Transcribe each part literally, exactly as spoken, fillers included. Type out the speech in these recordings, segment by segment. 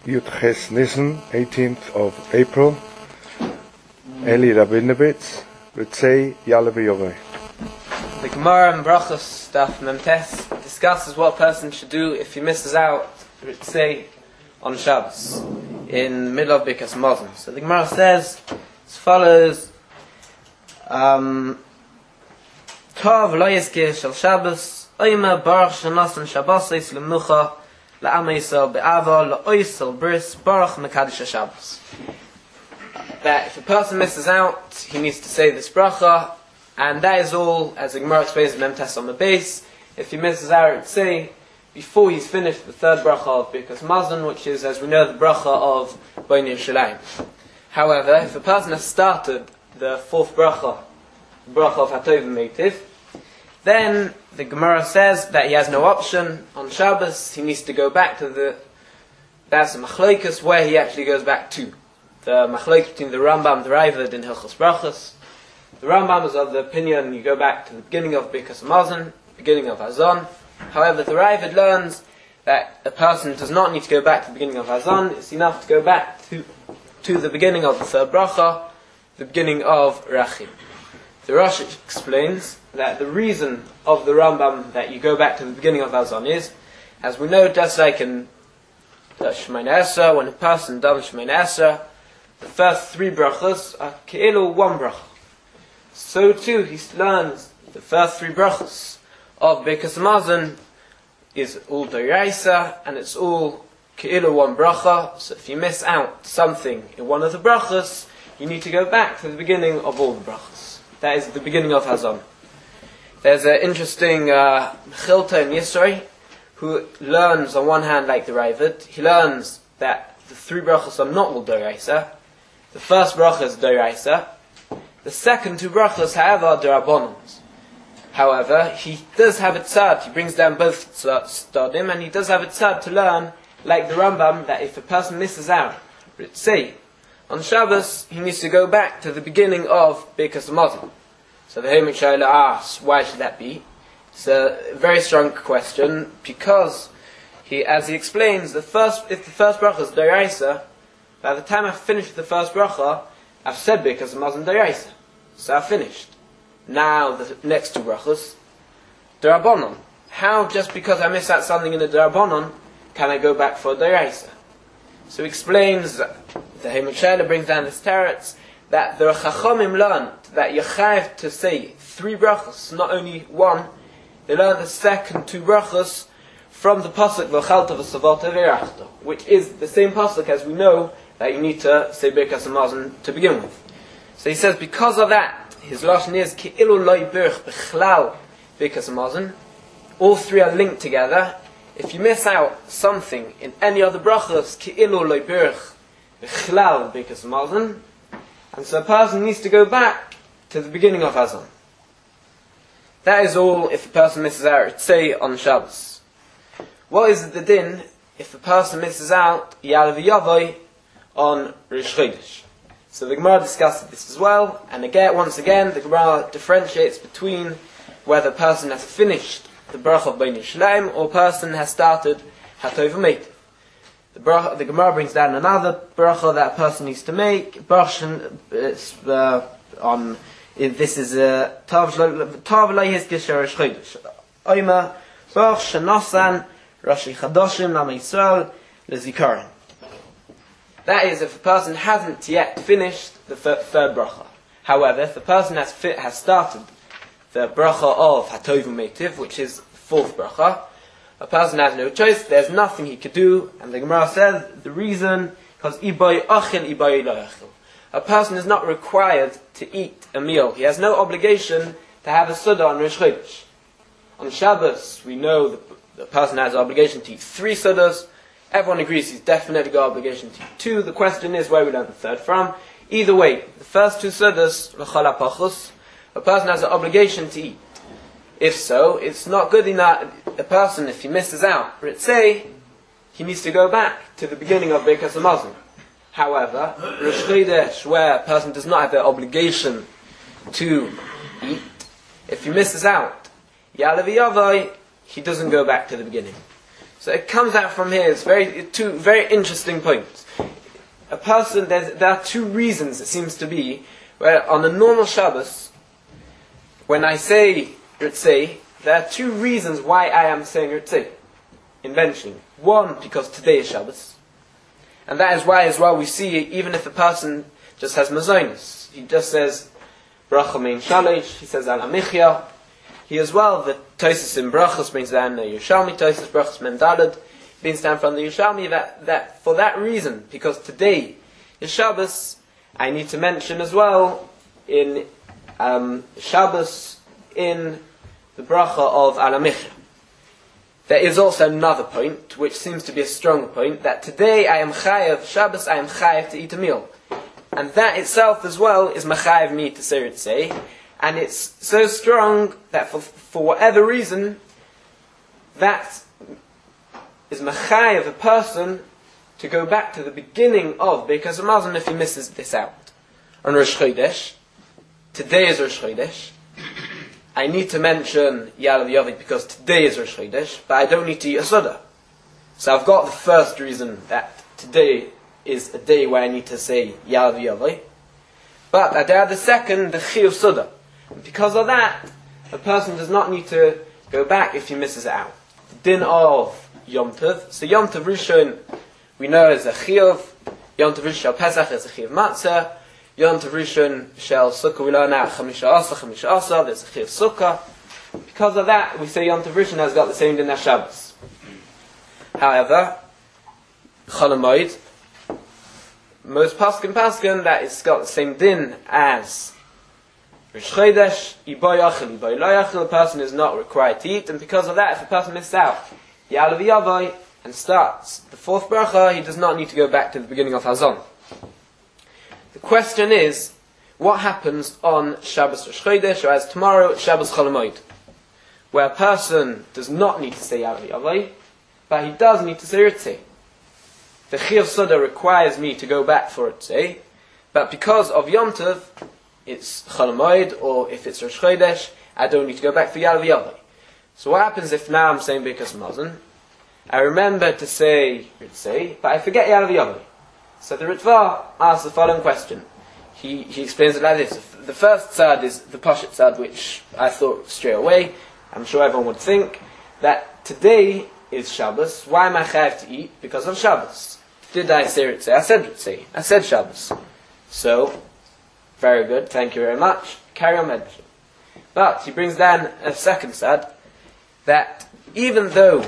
Yud Ches Nisan, eighteenth of April. Eli Rabinovitz, Ritzei Yalav. The Gemara in Brachos Daf Memtes discusses what a person should do if he misses out Ritzei on Shabbos in the middle of Birkas Hamazon. So the Gemara says as follows: um, Tov lo yizkir shel Shabbos, Oima Baruch shenasan Shabbosos lemenucha la'am Yisrael be'ava la'oisel bris Baruch mekadosh Shabbos. That if a person misses out, he needs to say this bracha, and that is all, as the Gemara explains in Memtes on the base. If he misses out, say before he's finished the third bracha of Birkas Hamazon, which is, as we know, the bracha of Bnei Yerushalayim. However, if a person has started the fourth bracha, the bracha of Hatov Meitiv, then the Gemara says that he has no option on Shabbos. He needs to go back to the that's the Machlokes where he actually goes back to. The Machlokes between the Rambam and the Raavad in Hilchos Brachos. The Rambam is of the opinion you go back to the beginning of Birkas Hamazon, beginning of Hazon. However, the Raavad learns that a person does not need to go back to the beginning of Hazon. It's enough to go back to to the beginning of the third bracha, the beginning of Rachim. The Rosh explains that the reason of the Rambam that you go back to the beginning of Hazon is, as we know, just like in Shemoneh Esrei, when a person does Shemoneh Esrei, the first three brachos are ke'ilu one bracha. So too, he learns the first three brachos of Birkas Hamazon is all d'oraisa, and it's all ke'ilu one bracha. So if you miss out something in one of the brachos, you need to go back to the beginning of all the brachos. That is the beginning of Hazon. There's an interesting uh, Mechilta in Yisroi who learns on one hand like the Raavad. He learns that the three brachos are not all d'oraisa. The first bracha is d'oraisa. The second two brachos, however, are d'rabbanans. However, he does have a tzad. He brings down both stadim, and he does have a tzad to learn, like the Rambam, that if a person misses out, say, on Shabbos, he needs to go back to the beginning of Birkas Hamazon. So the Hemik Shaila asks, why should that be? It's a very strong question, because he, as he explains, the first, if the first bracha is d'oraisa, by the time I've finished the first bracha, I've said Birkas Hamazon d'oraisa. So I've finished. Now the next two brachos, d'rabbanan. How, just because I miss out something in the d'rabbanan, can I go back for d'oraisa? So he explains, the Hemik Shaila brings down this teretz, that the Chachamim learned that you have to say three brachos, not only one. They learned the second two brachos from the pasuk V'chalta v'savata v'irachta, which is the same pasuk as we know that you need to say Birkas Hamazon to begin with. So he says, because of that, his lashon is Ki'ilu lo yibirch b'chlal Birkas Hamazon. All three are linked together. If you miss out something in any other brachos, Ki'ilu lo yibirch b'chlal Birkas Hamazon, and so a person needs to go back to the beginning of Hazon. That is all if a person misses out, say, on Shabbos. What is the din if a person misses out Yalav Yavoy on Rosh Chodesh? So the Gemara discusses this as well, and again, once again, the Gemara differentiates between whether a person has finished the bracha of Bnei Yerushalayim or a person has started Hatov Meitiv. The, bracha, the Gemara brings down another bracha that a person needs to make. Bracha uh, on this is a Tav lo yizkir shel Rosh Chodesh. Oima Baruch shenasan Rashi Chadoshim L'am Yisrael lezikaron. That is, if a person hasn't yet finished the third, third bracha. However, if a person has fit, has started the bracha of Hatov Meitiv, which is the fourth bracha, a person has no choice. There's nothing he could do, and the Gemara says the reason because iboy achil iboy lo achil. A person is not required to eat a meal. He has no obligation to have a suda on Rosh Chodesh. On Shabbos, we know the, the person has an obligation to eat three sudas. Everyone agrees he's definitely got an obligation to eat two. The question is where we learn the third from. Either way, the first two sudas, l'chol hapachos, a person has an obligation to eat. If so, it's not good enough. A person, if he misses out, let's say, he needs to go back to the beginning of Birkas Hamazon. However, Rosh Chodesh, where a person does not have the obligation to eat, if he misses out, Yalav Yavoy, he doesn't go back to the beginning. So it comes out from here, it's very, two very interesting points. A person, there's, there are two reasons, it seems to be, where on a normal Shabbos, when I say Ritzei, there are two reasons why I am saying Ritzei, in mentioning. One, because today is Shabbos, and that is why as well we see, even if a person just has Mazonos, he just says, Bracha Mein Shalish, he says Al HaMichya, he as well, the Tosis in Brachos brings down the Yerushalmi Tosis, Brachos Men Daled, brings down from the Yerushalmi that, that for that reason, because today is Shabbos, I need to mention as well in um, Shabbos in the Bracha of Al HaMichya. There is also another point, which seems to be a strong point, that today I am Chayav, Shabbos I am Chayav to eat a meal. And that itself as well is Machayav me to say Ritzei. And it's so strong that for, for whatever reason, that is Machayav a person to go back to the beginning of, because imagine if he misses this out. On Rosh Chodesh, today is Rosh Chodesh, I need to mention Ya'alav Yovid because today is Rosh Chodesh, but I don't need to eat a Suda. So I've got the first reason that today is a day where I need to say Ya'alav Yovid. But I add the second, the Chiyuv Suda. And because of that, a person does not need to go back if he misses it out. The din of Yom Tov. So Yom Tov Rishon, we know is a Chiyuv. Yom Tov Rishon Shel Pesach is a Chiyuv Matzah. Yom Tov Rishon Shel Sukkah, we learn now Chamisha Asa, Chamisha Asa, there's a Chiyuv Sukkah. Because of that, we say Yom Tov Rishon has got the same din as Shabbos. However, Chol HaMoed, most Paskin Paskin, that it's got the same din as Rosh Chodesh, Iboy Achil, Iboy Lo Yachil, the person is not required to eat, and because of that, if a person misses out, Ya'alav Yovid, and starts the fourth bracha, he does not need to go back to the beginning of Hazon. The question is, what happens on Shabbos Rosh Chodesh, or as tomorrow, Shabbos Chol HaMoed, where a person does not need to say Ya'alav Yovid, but he does need to say Ritzei. The Chiyuv Suda requires me to go back for Ritzei, but because of Yom Tov, it's Chol HaMoed, or if it's Rosh Chodesh, I don't need to go back for Ya'alav Yovid. So what happens if now I'm saying Birkas Hamazon, I remember to say Ritzei, but I forget Ya'alav Yovid? So the Ritva asks the following question. He, he explains it like this. The first tzad is the Poshet tzad, which I thought straight away, I'm sure everyone would think, that today is Shabbos. Why am I chayav to eat? Because of Shabbos. Did I say Ritzei? I said Ritzei. I said Shabbos. So, very good, thank you very much. Carry on mentioning. But he brings down a second tzad, that even though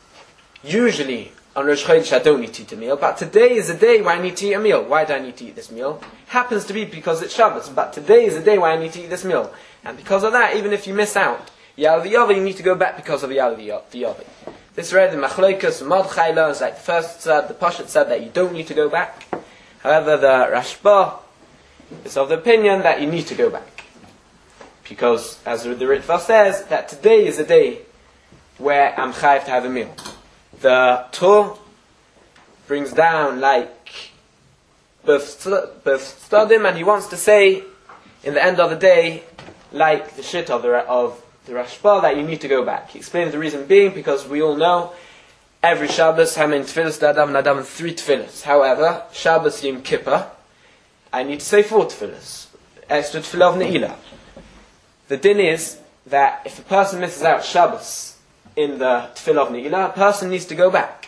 usually on Rosh Chodesh I don't need to eat a meal, but today is a day where I need to eat a meal. Why do I need to eat this meal? Happens to be because it's Shabbos, but today is a day where I need to eat this meal. And because of that, even if you miss out Ya'alav Yovid, you need to go back because of Ya'alav Yovid. This read in Machlokas, Mordechai learns like the first tzad, the Poshet tzad, that you don't need to go back. However, the Rashba is of the opinion that you need to go back. Because, as the Ritva says, that today is a day where I'm chayav to have a meal. The Torah brings down like both Stadim, and he wants to say in the end of the day, like the shit of the of the Rashba, that you need to go back. He explains the reason being because we all know every Shabbos how many tefillos the Adam and Adam and three tefillos. However, Shabbos Yom Kippur, I need to say four tefillos, extra tefillah of Ne'ilah. The din is that if a person misses out Shabbos in the tefillah of Ne'ilah, a person needs to go back.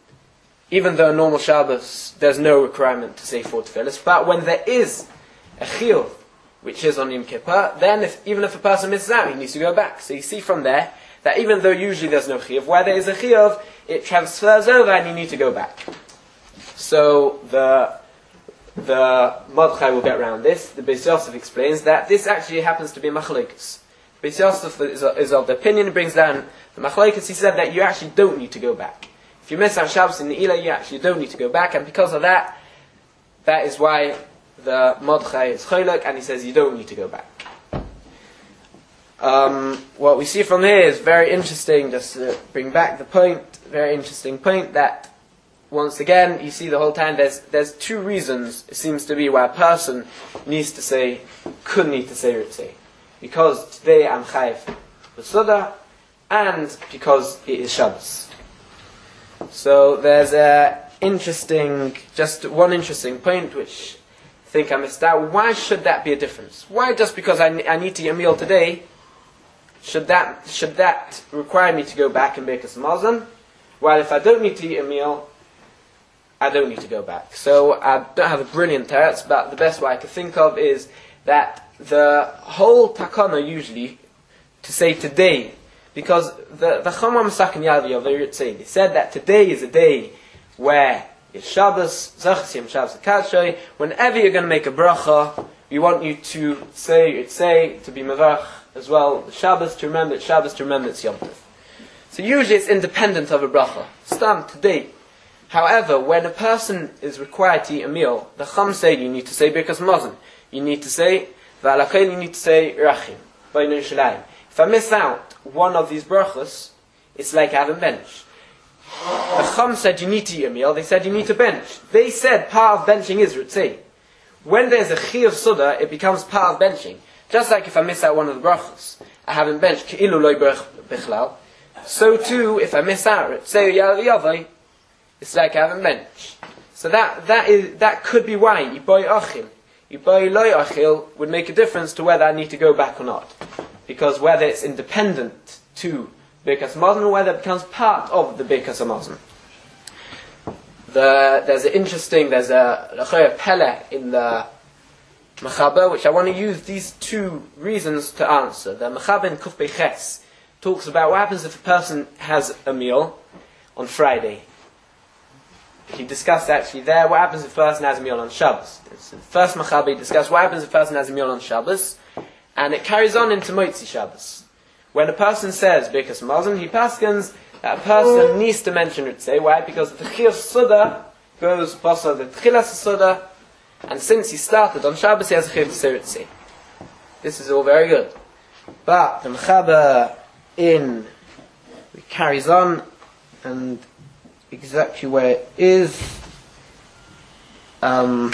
Even though normal Shabbos, there's no requirement to say four tefillos, but when there is a chiyuv, which is on Yom Kippur, then if, even if a person misses out, he needs to go back. So you see from there, that even though usually there's no chiyuv, where there is a chiyuv, it transfers over and you need to go back. So the the Mordechai will get around this. The Beis Yosef explains that this actually happens to be Machlokes. Beis Yosef is, is of the opinion, he brings down the Machlokes, he said that you actually don't need to go back. If you miss out Shabbos in the Ne'ilah, you actually don't need to go back, and because of that, that is why the Mordechai is Cholok, and he says you don't need to go back. Um, what we see from here is very interesting, just to bring back the point, very interesting point, that once again, you see the whole time, there's there's two reasons, it seems to be, why a person needs to say, could need to say Ritzei. Because today I'm Chayiv B'Suda, and because it is Shabbos. So there's a interesting, just one interesting point which I think I missed out. Why should that be a difference? Why just because I, I need to eat a meal today, should that should that require me to go back and bake a Mazon? While if I don't need to eat a meal, I don't need to go back. So I don't have a brilliant teretz, but the best way I could think of is that the whole takana usually to say today, because the the Chama Masakin Yalvi say they said that today is a day where it's Shabbos, Zachsim Shabbos Kadshay. Whenever you're going to make a bracha, we want you to say it say to be Mavach as well. The Shabbos to remember it's Shabbos to remember it's Yom Tov. So usually it's independent of a bracha. Stam today. However, when a person is required to eat a meal, the Chum say you need to say Birkas Mazon. You need to say V'alachel. You need to say Rachim. B'nai Shalayim. If I miss out one of these brachas, it's like I haven't benched. The Chum said you need to eat a meal. They said you need to bench. They said part of benching is Ritzei. When there's a Chi of Suda, it becomes part of benching. Just like if I miss out one of the brachas, I haven't benched. Ke'ilu loy bichlal. So too, if I miss out Ritzei Yal Yavai, it's like I haven't benched. So that that is that could be why Iboy Achil, Iboy loy Achil would make a difference to whether I need to go back or not. Because whether it's independent to Birkas Mazon or whether it becomes part of the Birkas Mazon. The, there's an interesting, there's a L'choyer Pele in the Mechaber, which I want to use these two reasons to answer. The Mechaber in Kuf Beches talks about what happens if a person has a meal on Friday. He discussed actually there what happens if a person has a meal on Shabbos. So the first Mechaber discussed what happens if a person has a meal on Shabbos, and it carries on into Motzi Shabbos. When a person says Birkas Mazon, he paskins that a person needs to mention Ritzei. Why? Because the Chiyuv Suda goes Basa the Tchilas Suda, and since he started on Shabbos, he has a Chiyuv to say Ritzei. This is all very good. But the Mechaber in it carries on, and exactly where it is um,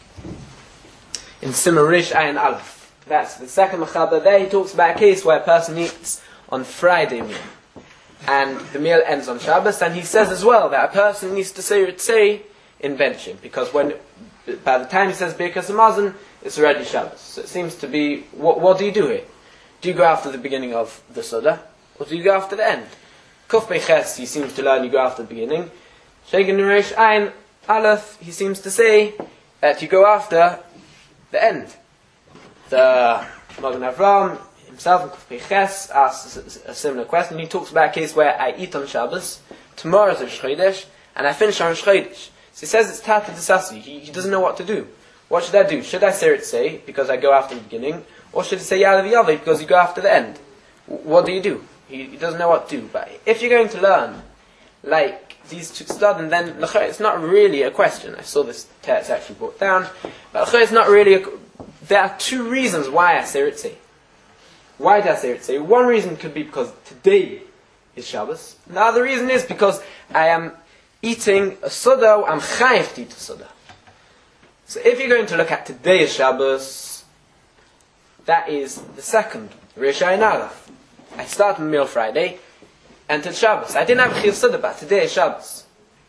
in Simarish Ayin Aleph. That's the second Mechaber. There he talks about a case where a person eats on Friday meal, and the meal ends on Shabbos, and he says as well that a person needs to say Ritzei in benching, because when by the time he says Birkas Mazon, it's already Shabbos. So it seems to be, what, what do you do here? Do you go after the beginning of the Suda, or do you go after the end? Kuf Beches, he seems to learn you go after the beginning. Shegen Nuresh Ayin Aleph, he seems to say that you go after the end. The Magen Avram himself in Kuf Beches asks a similar question. He talks about a case where I eat on Shabbos, tomorrow is Rosh Chodesh, and I finish on Rosh Chodesh. So he says it's Tata Desasi. He, he doesn't know what to do. What should I do? Should I say Ritzei because I go after the beginning, or should I say Yalav Yavai because you go after the end? What do you do? He, he doesn't know what to do. But if you're going to learn like these two studies, then it's not really a question. I saw this text actually brought down, but it's not really a, there are two reasons why I say Ritzei. Why do I say Ritzei? One reason could be because today is Shabbos. The other reason is because I am eating a Suda, I'm chayiv to eat a Suda. So if you're going to look at today's Shabbos, that is the second, Rish Ayin Aleph. I started my meal Friday, entered Shabbos. I didn't have a Chiyuv Suda, but today is Shabbos.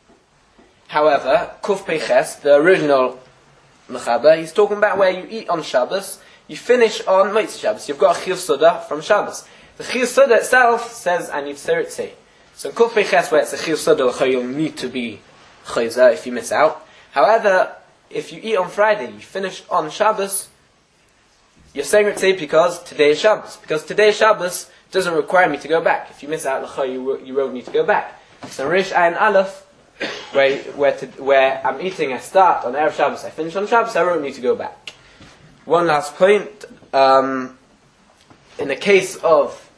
However, Kuf Peches, the original Mechaber, he's talking about where you eat on Shabbos, you finish on Motzi Shabbos. You've got a Chiyuv Suda from Shabbos. The Chiyuv Suda itself says, I need to say Ritzei. So in Kuf Peches, where it's a Chiyuv Suda, you'll need to be Chayza if you miss out. However, if you eat on Friday, you finish on Shabbos, you're saying Ritzei because today is Shabbos. Because today is Shabbos doesn't require me to go back. If you miss out, you, you won't need to go back. So Rish Ayin Aleph, where, where, to, where I'm eating, I start on Erev Shabbos, I finish on Shabbos, I won't need to go back. One last point, um, in the case of,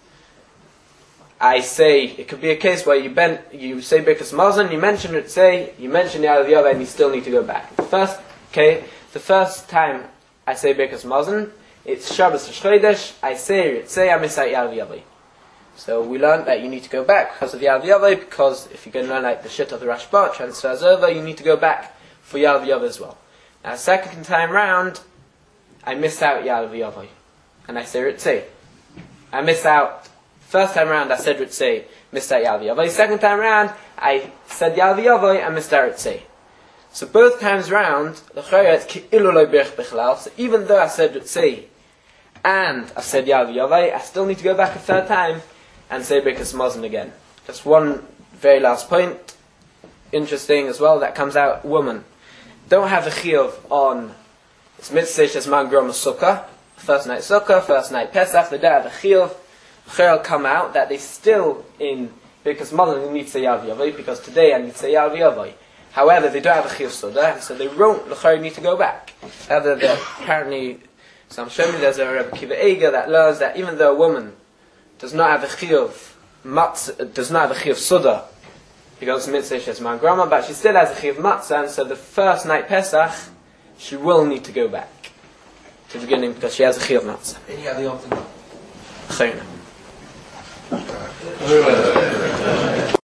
I say, it could be a case where you bend, you say Birkas Mazon, you mention it, say, you mention the other the other, and you still need to go back. The first, okay, the first time I say Birkas Mazon, it's Shabbos Rosh Chodesh, I say it, say I miss out Yalav Yavai. So we learned that you need to go back because of Yalav Yavai, because if you're going to learn like the shit of the Rashba, transfers over, you need to go back for Yalav Yavai as well. Now second time round, I miss out Yalav Yavai, and I say Ritzei. I miss out, first time round I said Ritzei, missed out Yalvi Yavai. Second time round, I said Yalvi Yavai and missed out Ritzei. So both times round, the Chayra is Ki'ilu Lo Birch Bichlal. So even though I said Ritzei and I said Yalvi Yavai, I still need to go back a third time and say Birkas Mazon again. Just one very last point, interesting as well, that comes out, woman don't have a chiyuv on it's mitzvah shesman grom sukkah, first night sukkah, first night Pesach, they don't have a chiyuv. Chayil come out that they still in Birkas Mazon need to say Yalvi Yavai, because today I need to say Yalvi Yavai. However, they don't have a chiyuv sudah, so they won't, the Chayil need to go back. However, apparently, some show me there's a Rebbe Kiva Eger that learns that even though a woman does not have a chiyuv Matz, does not have a chiyuv sudah, because mitzvah she has man grama, but she still has a chiyuv matzah, and so the first night Pesach, she will need to go back to the beginning because she has a chiyuv matzah. Any other option? Chayna.